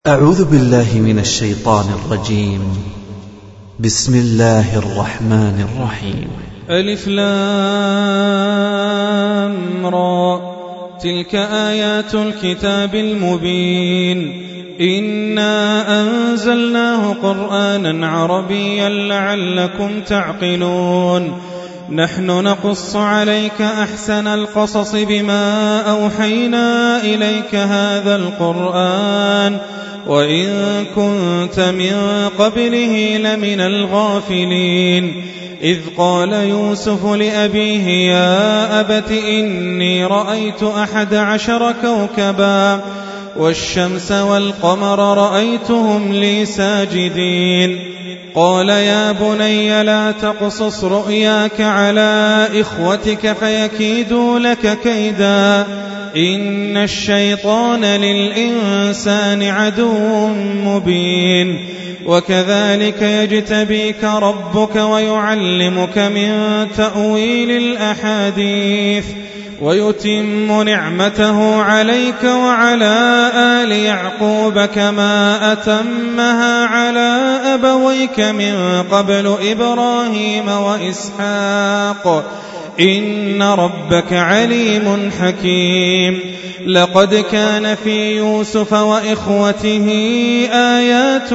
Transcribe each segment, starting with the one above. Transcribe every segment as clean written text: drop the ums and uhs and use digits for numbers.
أعوذ بالله من الشيطان الرجيم. بسم الله الرحمن الرحيم. ألف لام را، تلك آيات الكتاب المبين. إنا أنزلناه قرآنا عربيا لعلكم تعقلون. نحن نقص عليك أحسن القصص بما أوحينا إليك هذا القرآن وإن كنت من قبله لمن الغافلين. إذ قال يوسف لأبيه يا أبت إني رأيت 11 كوكبا والشمس والقمر رأيتهم لي ساجدين. قال يا بني لا تقصص رؤياك على إخوتك فيكيدوا لك كيدا إن الشيطان للإنسان عدو مبين. وكذلك يجتبيك ربك ويعلمك من تأويل الأحاديث ويتم نعمته عليك وعلى آل يعقوب كما أتمها على أبويك من قبل إبراهيم وإسحاق إن ربك عليم حكيم. لقد كان في يوسف وإخوته آيات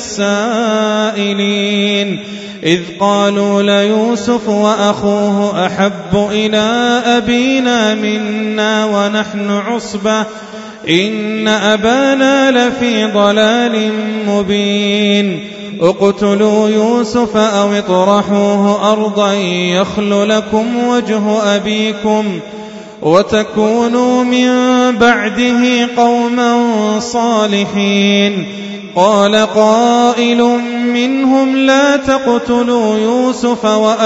للسائلين إذ قالوا ليوسف وأخوه أحب إلى أبينا منا ونحن عصبة إن أبانا لفي ضلال مبين. اقتلوا يوسف أو اطرحوه أرضا يخل لكم وجه أبيكم وتكونوا من بعده قوما صالحين. قال قائل منهم لا تقتلوا يوسف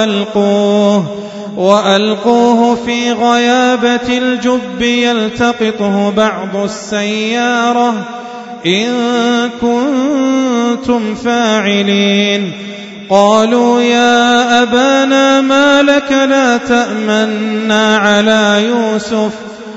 وألقوه في غيابة الجب يلتقطه بعض السيارة إن كنتم فاعلين. قالوا يا أبانا ما لك لا تأمنا على يوسف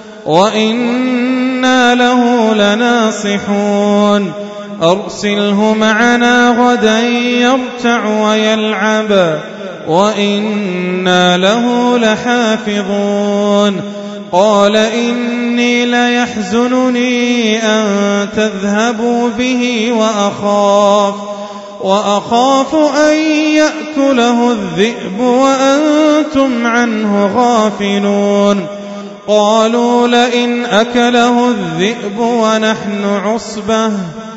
وإنا له لناصحون. أرسله معنا غدا يرتع ويلعب وإنا له لحافظون. قال إني ليحزنني أن تذهبوا به وأخاف أن يأكله الذئب وأنتم عنه غافلون. قالوا لئن أكله الذئب ونحن عصبة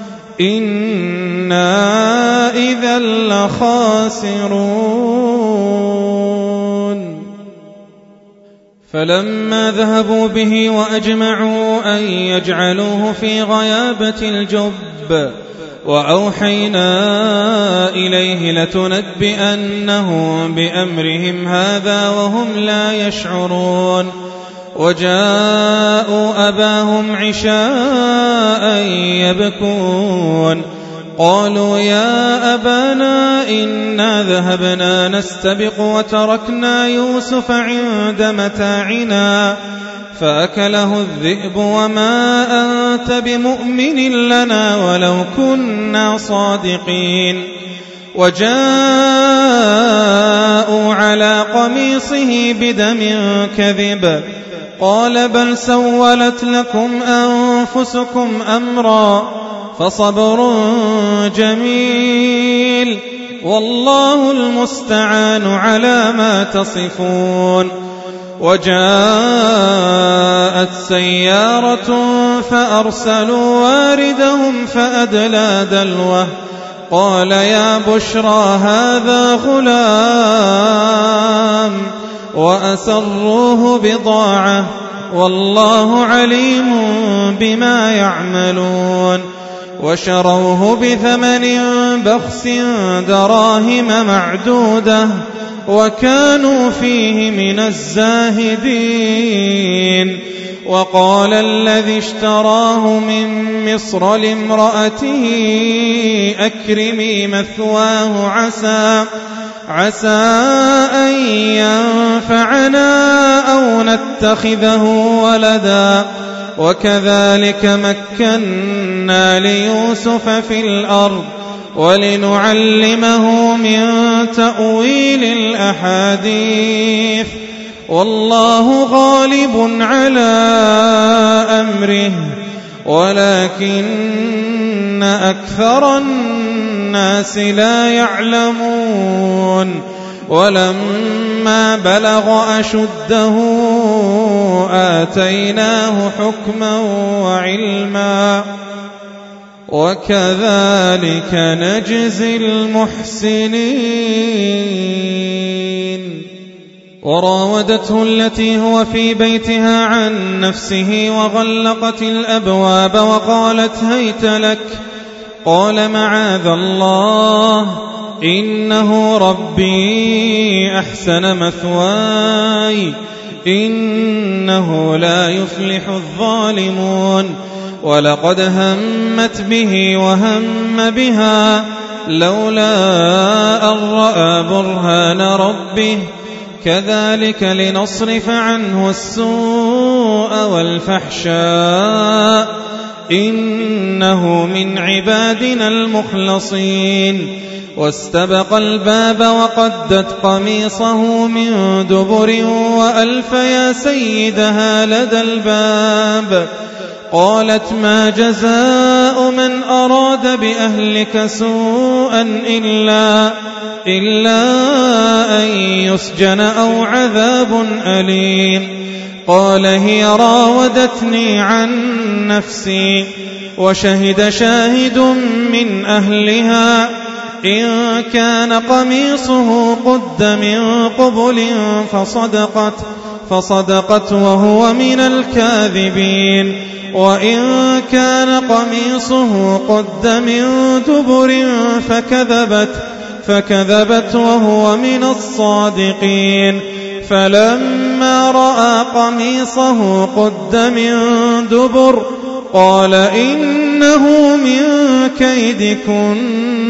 إنا إذا لخاسرون. فلما ذهبوا به وأجمعوا أن يجعلوه في غيابة الجب وأوحينا إليه لتنبئنهم بأمرهم هذا وهم لا يشعرون. وجاءوا أباهم عشاء يبكون. قالوا يا أبانا إنا ذهبنا نستبق وتركنا يوسف عند متاعنا فأكله الذئب وما أنت بمؤمن لنا ولو كنا صادقين. وجاءوا على قميصه بدم كذب قال بل سولت لكم أنفسكم أمرا فصبر جميل والله المستعان على ما تصفون. وجاءت سيارة فأرسلوا واردهم فأدلى دلوه قال يا بشرى هذا غلام وأسروه بضاعة والله عليم بما يعملون. وشروه بثمن بخس دراهم معدودة وكانوا فيه من الزاهدين. وقال الذي اشتراه من مصر لامرأته أكرمي مثواه عسى أن ينفعنا أو نتخذه ولدا وكذلك مكنا ليوسف في الأرض ولنعلمه من تأويل الأحاديث والله غالب على أمره ولكن أكثر الناس لا يعلمون ولما بلغ أشده آتيناه حكما وعلما وكذلك نجزي المحسنين. وراودته التي هو في بيتها عن نفسه وغلقت الأبواب وقالت هيت لك قال معاذ الله إنه ربي أحسن مثواي إنه لا يفلح الظالمون ولقد همت به وهم بها لولا أن رأى برهان ربه كذلك لنصرف عنه السوء والفحشاء إنه من عبادنا المخلصين. واستبق الباب وقدت قميصه من دبر وألف يا سيدها لدى الباب قالت ما جزاء من أراد بأهلك سوءا إلا أن يسجن أو عذاب أليم قال هي راودتني عن نفسي وشهد شاهد من أهلها إن كان قميصه قد من قبل فصدقت وهو من الكاذبين وإن كان قميصه قد من دبر فكذبت وهو من الصادقين فلما رأى قميصه قد من دبر قال إنه من كيدكن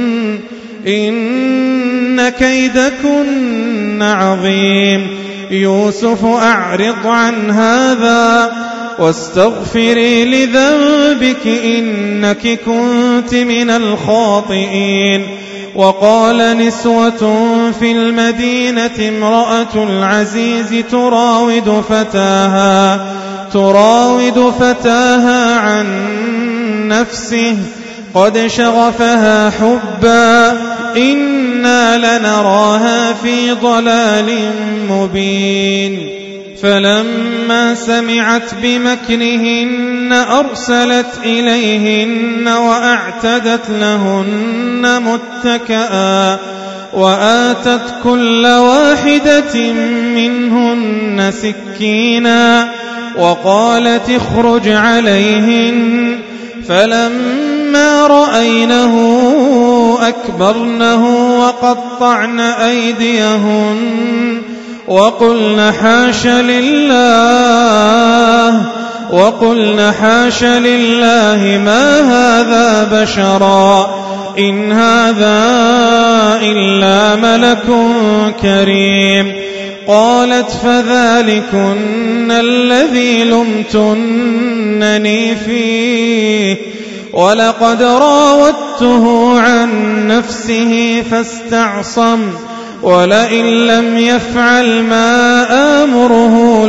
إن كيدكن عظيم يوسف أعرض عن هذا واستغفري لذنبك إنك كنت من الخاطئين. وقال نسوة في المدينة امرأة العزيز تراود فتاها عن نفسه قد شغفها حبا إنا لنراها في ضلال مبين. فلما سمعت بمكرهن أرسلت إليهن وأعتدت لهن متكئا وآتت كل واحدة منهن سكينا وقالت اخرج عليهن فلما رأينه أكبرنه وقطعن أيديهن وقلن حاش لله ما هذا بشرا إن هذا إلا ملك كريم. قالت فذلكن الذي لمتنني فيه ولقد راودته عن نفسه فاستعصم ولئن لم يفعل ما آمره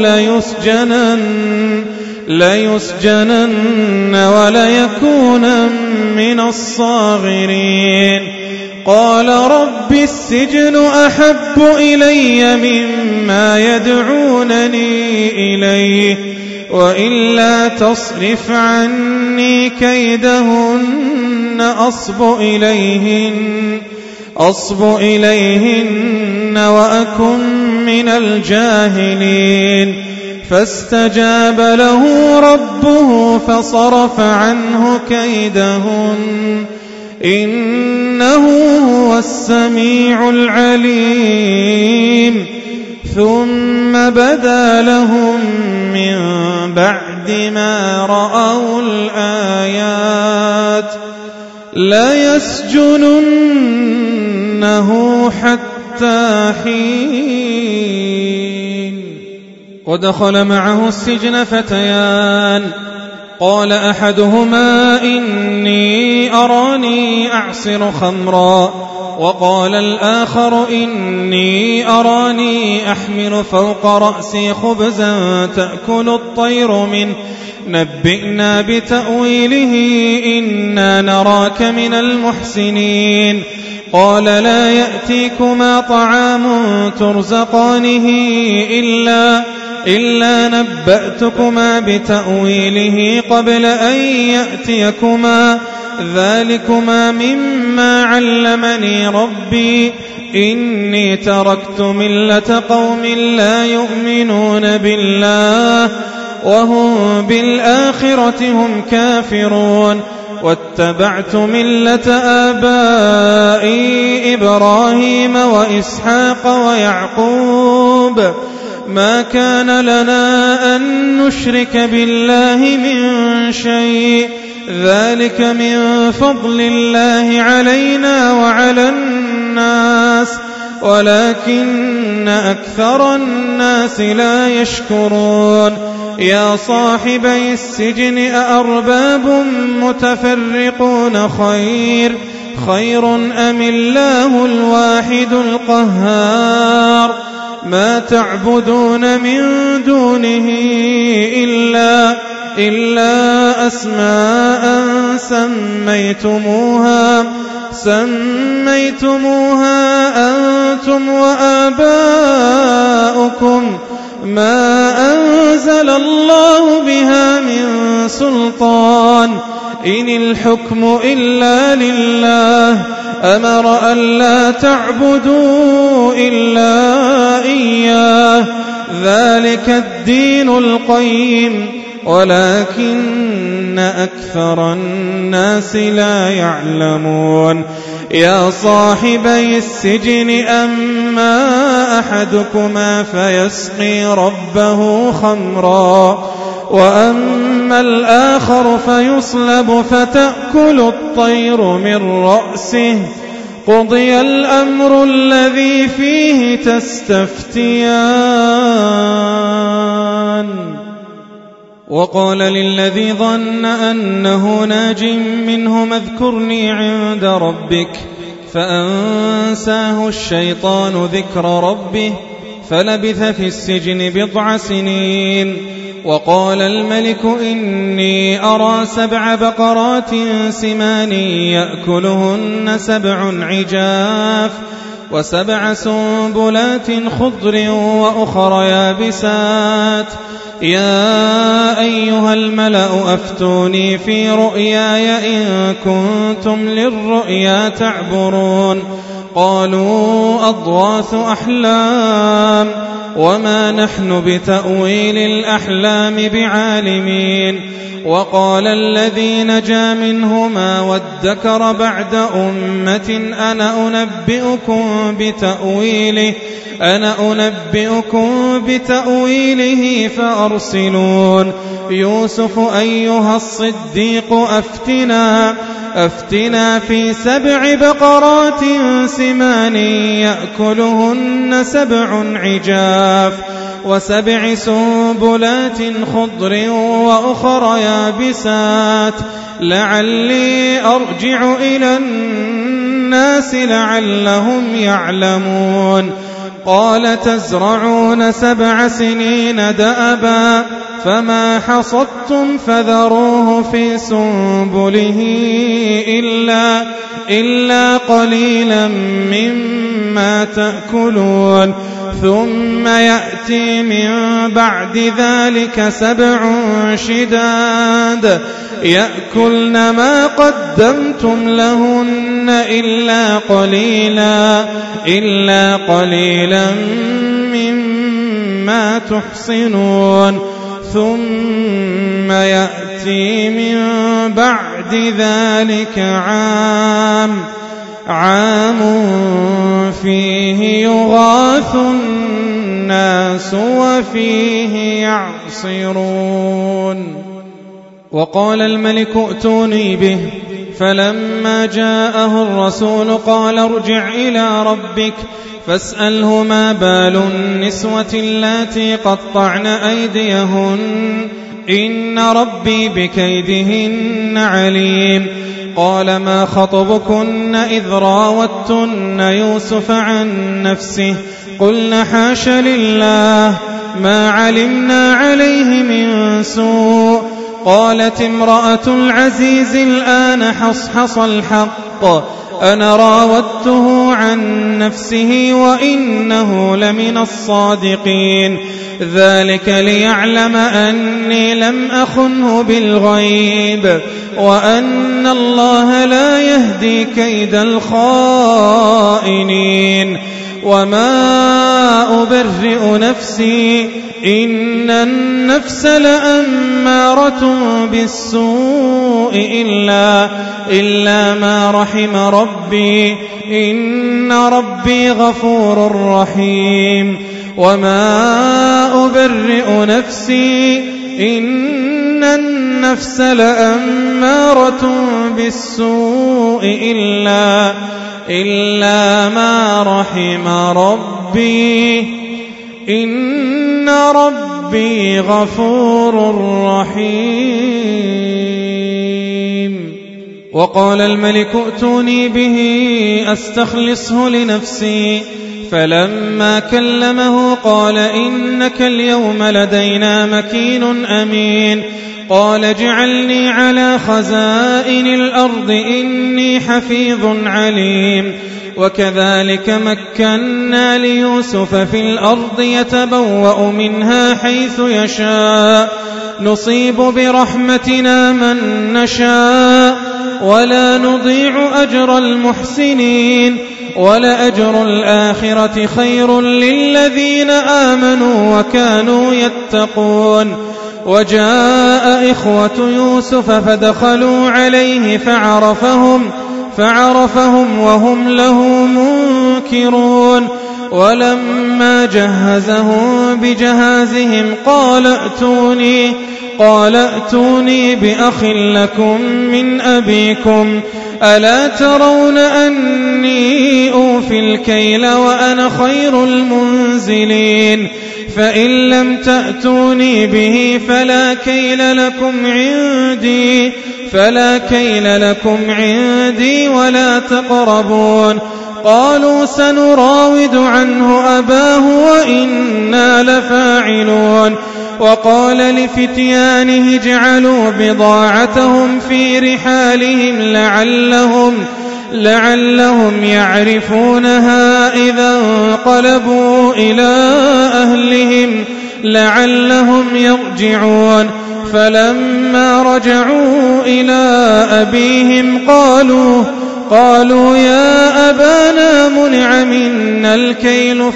ليسجنن وليكون من الصاغرين. قال رب السجن أحب إلي مما يدعونني إليه وإلا تصرف عني كيدهن أصب إليهن وأكن من الجاهلين. فاستجاب له ربه فصرف عنه كيدهن إنه هو السميع العليم. ثم بدا لهم من بعد ما رأوا الآيات ليسجننه حتى حين. ودخل معه السجن فتيان قال أحدهما إني أراني أعصر خمرا وقال الآخر إني أراني أحمل فوق رأسي خبزا تأكل الطير منه نبئنا بتأويله إنا نراك من المحسنين قال لا يأتيكما طعام ترزقانه إلا نبأتكما بتأويله قبل أن يأتيكما ذلكما مما علمني ربي إني تركت ملة قوم لا يؤمنون بالله وهم بالآخرة هم كافرون واتبعت ملة آبائي إبراهيم وإسحاق ويعقوب ما كان لنا أن نشرك بالله من شيء ذلك من فضل الله علينا وعلى الناس ولكن أكثر الناس لا يشكرون يا صاحبي السجن أأرباب متفرقون خير أم الله الواحد القهار ما تعبدون من دونه إلا أسماء سميتموها أنتم وآباؤكم ما أنزل الله بها من سلطان إن الحكم إلا لله أمر ألا تعبدوا إلا إياه ذلك الدين القيم ولكن أكثر الناس لا يعلمون يا صاحبي السجن أما أحدكما فيسقي ربه خمرا وأما الآخر فيصلب فتأكل الطير من رأسه قضي الأمر الذي فيه تستفتيان وقال للذي ظن أنه ناج منهما اذكرني عند ربك فأنساه الشيطان ذكر ربه فلبث في السجن 7 سنين وقال الملك إني أرى 7 بقرات سمان يأكلهن 7 عجاف و7 سنبلات خضر وأخر يابسات يا أيها الملأ أفتوني في رؤياي إن كنتم للرؤيا تعبرون قالوا أضغاث أحلام وما نحن بتأويل الأحلام بعالمين وقال الذي نجا منهما وادكر بعد أمة أنا أنبئكم بتأويله فأرسلون يوسف أيها الصديق أفتنا في 7 بقرات سمان يأكلهن 7 عجاف و7 سنبلات خضر وأخر يابسات لعلي أرجع إلى الناس لعلهم يعلمون قال تزرعون 7 سنين دأبا فما حصدتم فذروه في سنبله إلا قليلا مما تأكلون ثم يأتي من بعد ذلك 7 شداد يأكلن ما قدمتم لهن إلا قليلا مما تحصنون ثم يأتي من بعد ذلك عام فيه يغاث الناس وفيه يعصرون وقال الملك ائتوني به فلما جاءه الرسول قال ارجع إلى ربك فاسأله ما بال النسوة اللاتي قطعن أيديهن إن ربي بكيدهن عليم. قال ما خطبكن إذ راوتن يوسف عن نفسه قلن حاش لله ما علمنا عليه من سوء. قالت امرأة العزيز الآن حصحص الحق أنا راودته عن نفسه وإنه لمن الصادقين. ذلك ليعلم أني لم أخنه بالغيب وأن الله لا يهدي كيد الخائنين. وما أبرئ نفسي إن النفس لأمارة بالسوء إلا ما رحم ربي إن ربي غفور رحيم. وما أبرئ نفسي إن النفس لأمارة بالسوء إلا ما رحم ربي إن ربي غفور رحيم. وقال الملك ائتوني به أستخلصه لنفسي فلما كلمه قال إنك اليوم لدينا مكين أمين. قال اجعلني على خزائن الأرض إني حفيظ عليم. وكذلك مكنا ليوسف في الأرض يتبوأ منها حيث يشاء نصيب برحمتنا من نشاء ولا نضيع أجر المحسنين ولأجر الآخرة خير للذين آمنوا وكانوا يتقون. وجاء إخوة يوسف فدخلوا عليه فعرفهم وهم له منكرون. ولما جهزهم بجهازهم قال ائتوني بأخ لكم من أبيكم ألا ترون أني أوفي الكيل وأنا خير المنزلين. فإن لم تأتوني به فلا كيل لكم عندي ولا تقربون. قالوا سنراود عنه أباه وإنا لفاعلون. وقال لفتيانه اجعلوا بضاعتهم في رحالهم لعلهم يعرفونها إذا انقلبوا إلى أهلهم لعلهم يرجعون. فلما رجعوا إلى أبيهم قالوا يا أبانا منع منا الكيل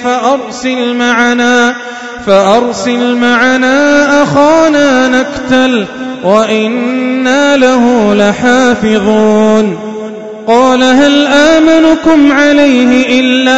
فأرسل معنا أخانا نكتل وإنا له لحافظون. قال هل آمنكم عليه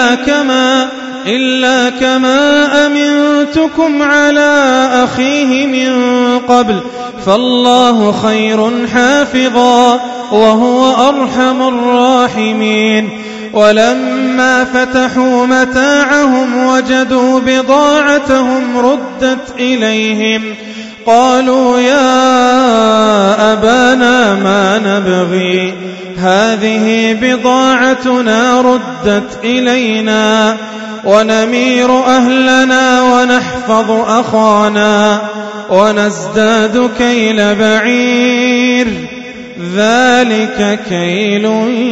إلا كما أمنتكم على أخيه من قبل فالله خير حافظا وهو أرحم الراحمين. ولما فتحوا متاعهم وجدوا بضاعتهم ردت إليهم قالوا يا أبانا ما نبغي هذه بضاعتنا ردت إلينا ونمير أهلنا ونحفظ أخانا ونزداد كيل بعير ذلك كيل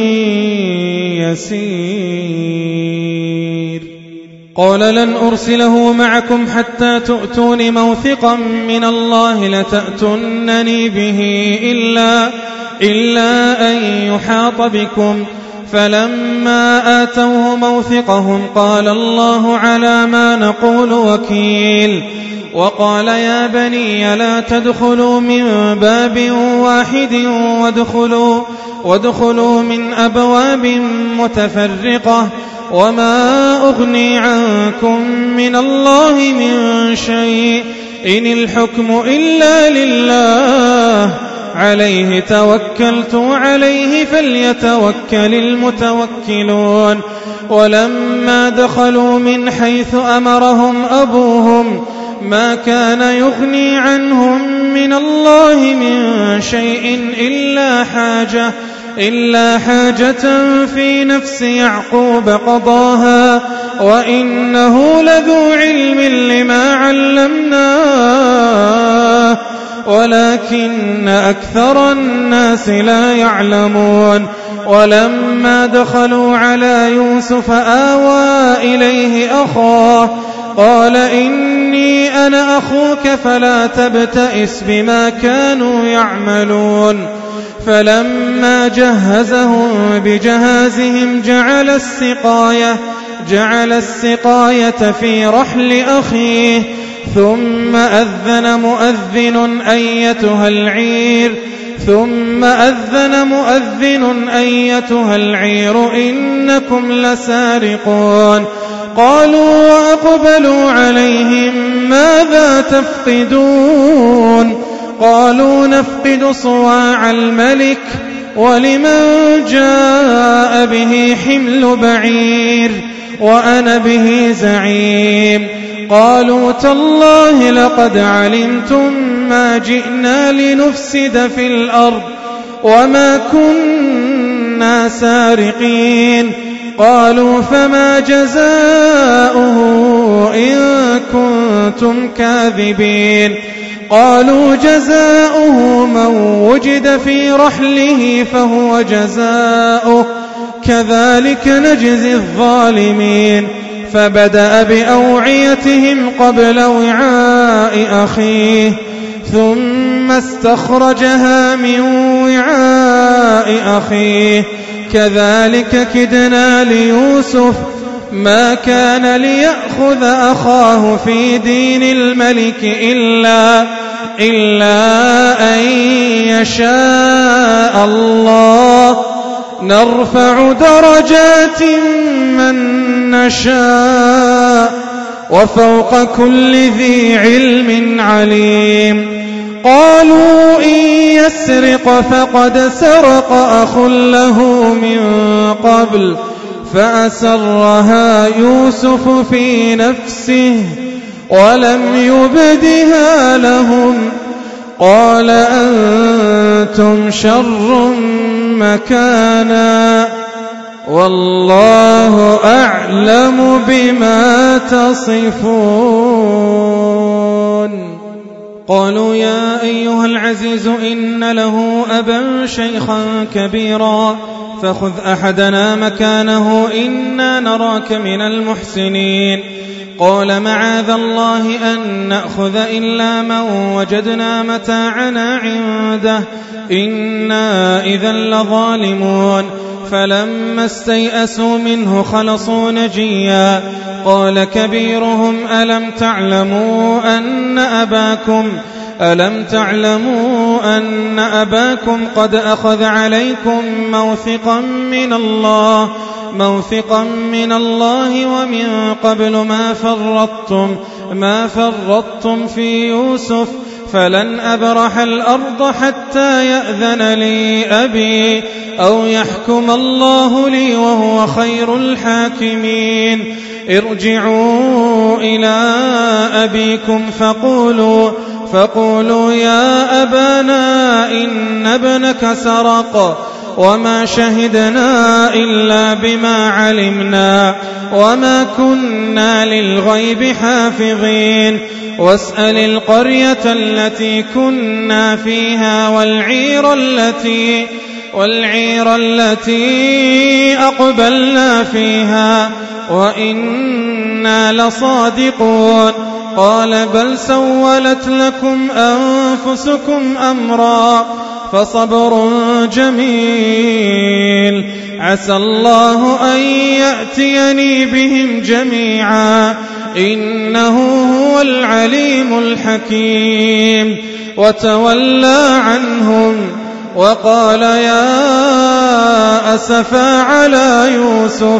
يسير. قال لن أرسله معكم حتى تؤتون موثقا من الله لتأتونني به إلا أن يحاط بكم. فلما آتوه موثقهم قال الله على ما نقول وكيل. وقال يا بني لا تدخلوا من باب واحد وادخلوا من أبواب متفرقة وما أغني عنكم من الله من شيء إن الحكم إلا لله عليه توكلت عليه فليتوكل المتوكلون. ولما دخلوا من حيث أمرهم أبوهم ما كان يغني عنهم من الله من شيء إلا حاجة في نفس يعقوب قضاها وإنه لذو علم لما علمناه ولكن أكثر الناس لا يعلمون ولما دخلوا على يوسف آوى إليه أخاه قال إني أنا أخوك فلا تبتئس بما كانوا يعملون فلما جهزهم بجهازهم جعل السقاية في رحل أخيه ثم أذن مؤذن أيتها العير إنكم لسارقون قالوا وأقبلوا عليهم ماذا تفقدون قالوا نفقد صواع الملك ولمن جاء به حمل بعير وأنا به زعيم قالوا تالله لقد علمتم ما جئنا لنفسد في الأرض وما كنا سارقين قالوا فما جزاؤه إن كنتم كاذبين قالوا جزاؤه من وجد في رحله فهو جزاؤه كذلك نجزي الظالمين فبدأ بأوعيتهم قبل وعاء أخيه ثم استخرجها من وعاء أخيه كذلك كدنا ليوسف ما كان ليأخذ أخاه في دين الملك إلا أن يشاء الله نرفع درجات من نشاء وفوق كل ذي علم عليم قالوا إن يسرق فقد سرق أخ له من قبل فأسرها يوسف في نفسه ولم يبدها لهم قال أنتم شر مكانا والله أعلم بما تصفون قالوا يا أيها العزيز إن له أبا شيخا كبيرا فخذ أحدنا مكانه إنا نراك من المحسنين قال معاذ الله أن نأخذ إلا من وجدنا متاعنا عنده إنا إذا لظالمون فلما استيئسوا منه خلصوا نجيا قال كبيرهم ألم تعلموا أن أباكم قد أخذ عليكم موثقا من الله ومن قبل ما فرطتم في يوسف فلن أبرح الأرض حتى يأذن لي أبي أو يحكم الله لي وهو خير الحاكمين ارجعوا إلى أبيكم فقولوا يا أبانا إن ابنك سرق وما شهدنا إلا بما علمنا وما كنا للغيب حافظين واسأل القرية التي كنا فيها والعير التي أقبلنا فيها وإنا لصادقون قال بل سولت لكم أنفسكم أمرا فصبر جميل عسى الله أن يأتيني بهم جميعا إنه هو العليم الحكيم وتولى عنهم وقال يا أسفا على يوسف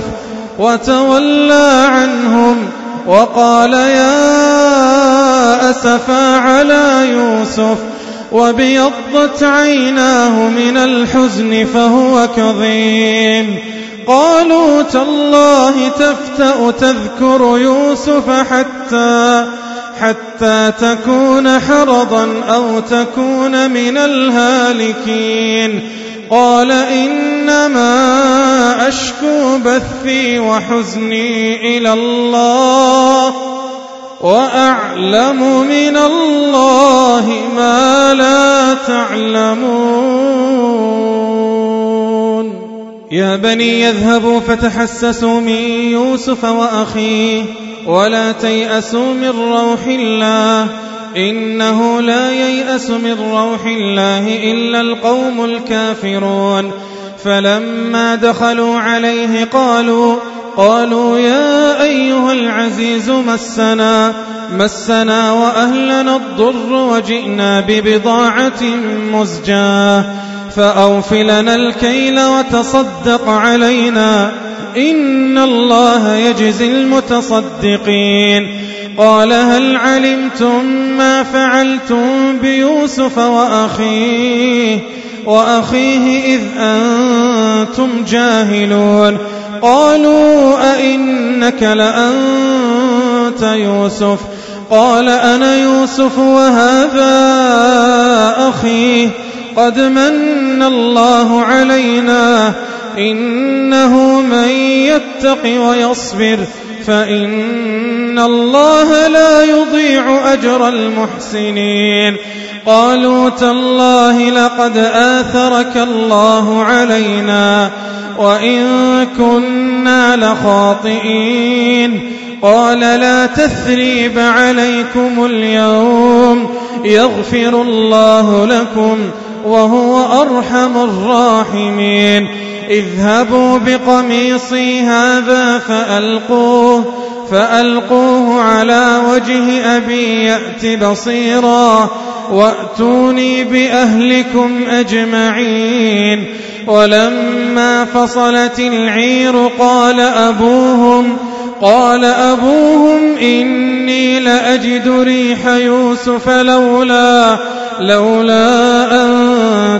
وابيضت عيناه من الحزن فهو كظيم قالوا تالله تفتأ تذكر يوسف حتى تكون حرضا أو تكون من الهالكين قال إنما أشكو بثي وحزني إلى الله وأعلم من الله ما لا تعلمون يا بني يذهبوا فتحسسوا من يوسف وأخيه ولا تيأسوا من روح الله إنه لا ييأس من روح الله إلا القوم الكافرون فلما دخلوا عليه قالوا يا أيها العزيز مسنا وأهلنا الضر وجئنا ببضاعة مزجاة فأوف لنا الكيل وتصدق علينا إن الله يجزي المتصدقين قال هل علمتم ما فعلتم بيوسف وأخيه إذ أنتم جاهلون قالوا أئنك لأنت يوسف قال أنا يوسف وهذا أخي قد من الله علينا إنه من يتق ويصبر فإن الله لا يضيع أجر المحسنين قالوا تالله لقد آثرك الله علينا وإن كنا لخاطئين قال لا تثريب عليكم اليوم يغفر الله لكم وهو أرحم الراحمين اذهبوا بقميصي هذا فألقوه على وجه أبي يأت بصيرا وأتوني بأهلكم أجمعين ولما فصلت العير قال أبوهم إني لأجد ريح يوسف لولا أن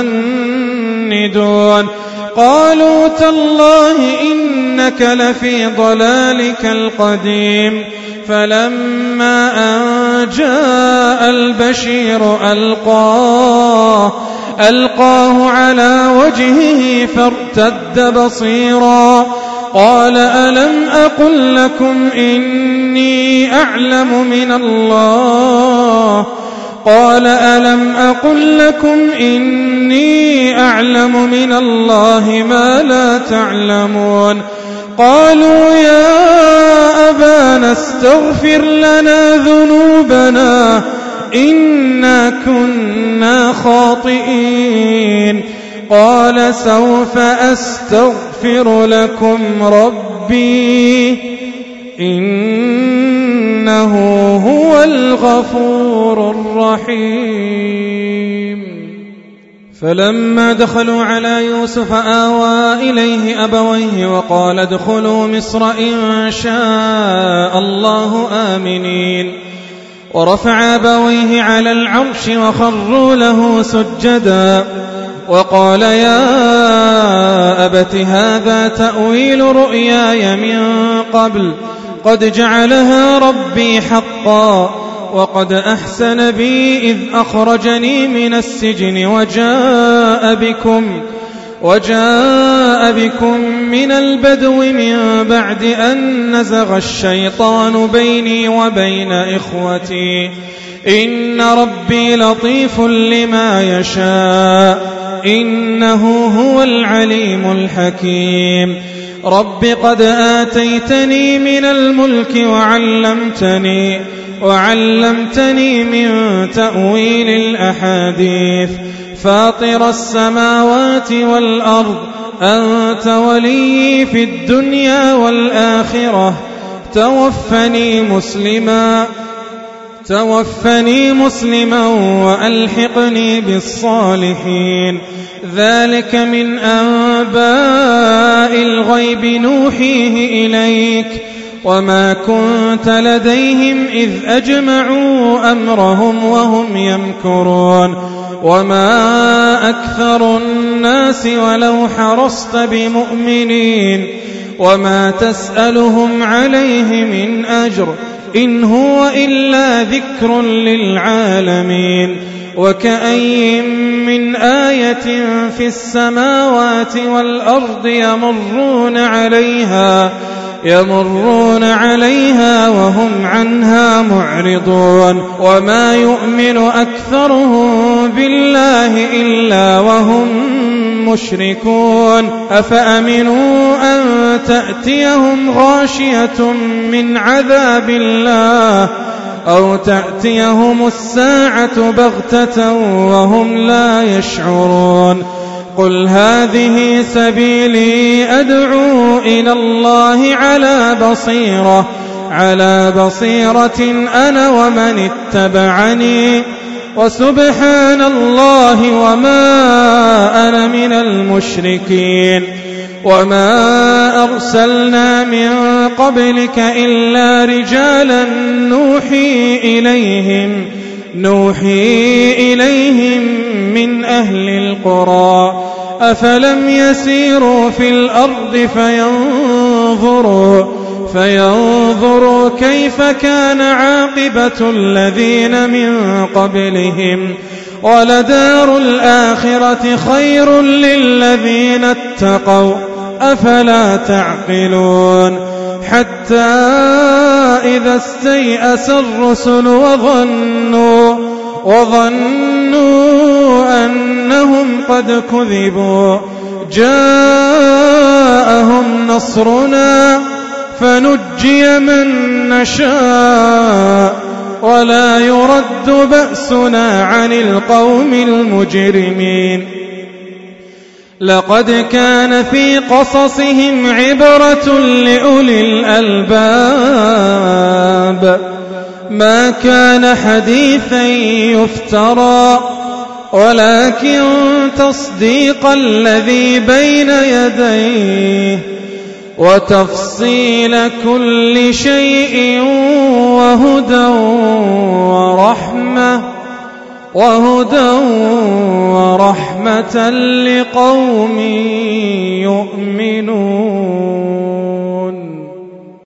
تفندون قالوا تالله إنك لفي ضلالك القديم فلما أن جاء البشير ألقاه على وجهه فارتد بصيرا قال ألم أقل لكم إني أعلم من الله ما لا تعلمون قالوا يا أبانا استغفر لنا ذنوبنا إنا كنا خاطئين قال سوف أستغفر لكم ربي إنه هو الغفور الرحيم فلما دخلوا على يوسف آوى إليه أبويه وقال ادخلوا مصر إن شاء الله آمنين ورفع أبويه على العرش وخروا له سجدا وقال يا أبت هذا تأويل رؤياي من قبل قد جعلها ربي حقا وقد أحسن بي إذ أخرجني من السجن وجاء بكم من البدو من بعد أن نزغ الشيطان بيني وبين إخوتي إن ربي لطيف لما يشاء إنه هو العليم الحكيم رب قد آتيتني من الملك وعلمتني من تأويل الأحاديث فاطر السماوات والأرض أنت ولي في الدنيا والآخرة توفني مسلما وألحقني بالصالحين ذلك من أنباء الغيب نوحيه إليك وما كنت لديهم إذ أجمعوا أمرهم وهم يمكرون وما أكثر الناس ولو حرصت بمؤمنين وما تسألهم عليه من أجر إن هو إلا ذكر للعالمين وكأي من آية في السماوات والأرض يمرون عليها وهم عنها معرضون وما يؤمن أكثرهم بالله إلا وهم مشركون أفأمنوا أن تأتيهم غاشية من عذاب الله أو تأتيهم الساعة بغتة وهم لا يشعرون قل هذه سبيلي أدعو إلى الله على بصيرة أنا ومن اتبعني وسبحان الله وما أنا من المشركين وما أرسلنا من قبلك إلا رجالا نوحي إليهم من أهل القرى أفلم يسيروا في الأرض فينظروا كيف كان عاقبة الذين من قبلهم ولدار الآخرة خير للذين اتقوا أفلا تعقلون حتى إذا استيأس الرسل وظنوا أنهم قد كذبوا جاءهم نصرنا فنجي من نشاء ولا يرد بأسنا عن القوم المجرمين لقد كان في قصصهم عبرة لأولي الألباب ما كان حديثا يفترى ولكن تصديق الذي بين يديه وتفصيل كل شيء وهدى ورحمة لقوم يؤمنون